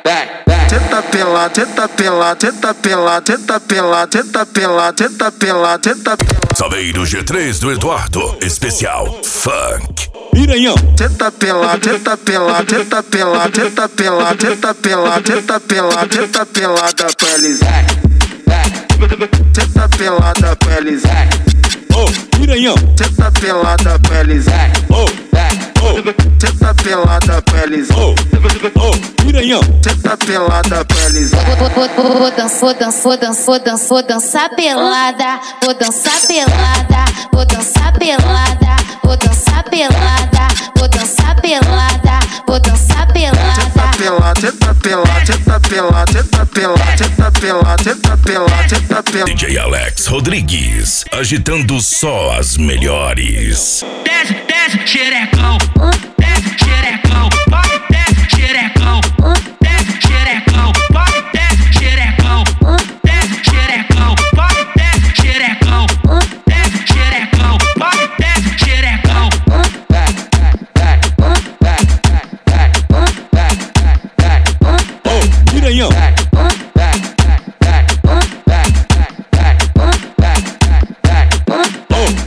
Tenta pela, tenta pela, tenta pela, tenta pela, tenta pela, tenta pela, tenta pela. Saveiro G3 do Eduardo, especial Funk. Piranhão. Tenta pela, tenta pela, tenta pela, tenta pela, tenta pela, tenta pela, tenta pelada pra eles. Tenta pelada pra eles. Oh, piranhão. Tenta pelada pra eles. Oh, oh, Tenta pelada pra eles. oh, oh, piranhão. Tenta pelada pra eles. Vou dançar pelada, vou dançar pelada, vou dançar pelada, vou dançar pelada, vou dançar pelada, vou dançar pelada. Tenta pela, tenta pela, tenta pela, tenta pela, tenta pela, tenta pela. DJ Alex Rodrigues, agitando só as melhores. Desce, desce, xerecão. Desce, xerecão. Desce, xerecão.